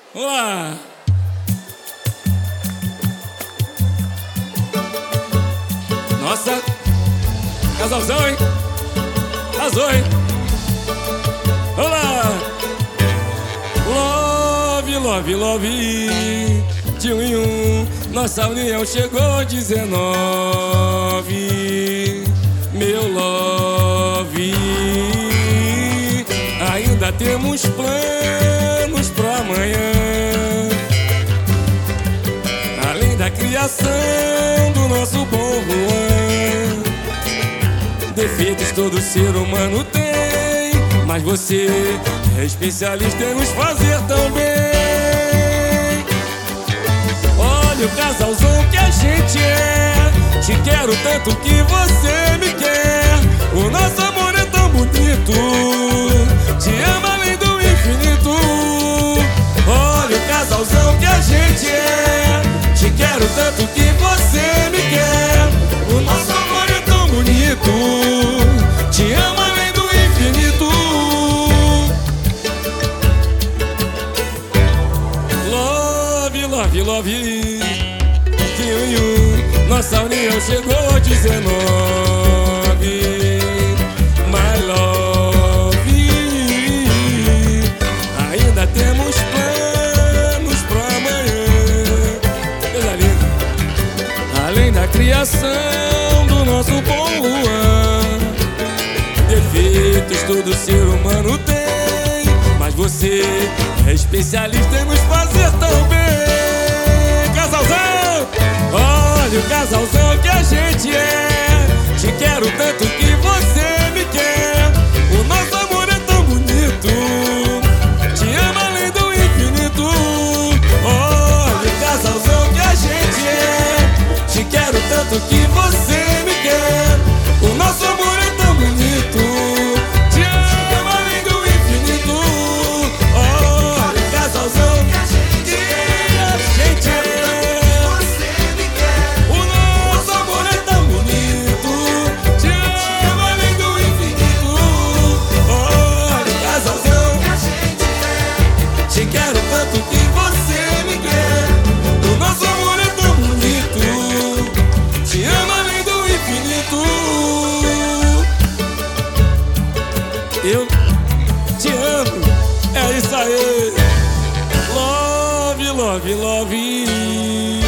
Vamos lá. Nossa, casalzão, hein? Arrasou, hein? Vamos lá. Love, love, love. De um em um, nossa união chegou a 19. Meu love, ainda temos planos pra amanhã. Além da criação do nosso bom Juan, defeitos todo ser humano tem, mas você é especialista em nos fazer tão bem. Olha o casalzão que a gente é. Te quero tanto que você me quer. O nosso amor é tão bonito, te amo além do infinito. Olha o casalzão que a gente é. Te quero tanto que você me quer. O nosso amor é tão bonito, te amo além do infinito. Love, love, love. Nossa união chegou a 19. My love, ainda temos planos pra amanhã. Coisa linda. Além da criação do nosso bom Juan, defeitos todo ser humano tem, mas você é especialista em nos fazer tão bem. Casalzão! Olha o casalzão que a gente é. Te quero tanto que você me quer. O nosso amor é tão bonito, te amo além do infinito. Olha o casalzão que a gente é. Te quero tanto que você me quer. O nosso amor é tão bonito, te amo além do infinito. Olha o casalzão que a gente é. Te quero tanto que você me quer. O nosso amor é tão bonito, te amo além do infinito. Eu te amo, é isso aí. Love, love, love.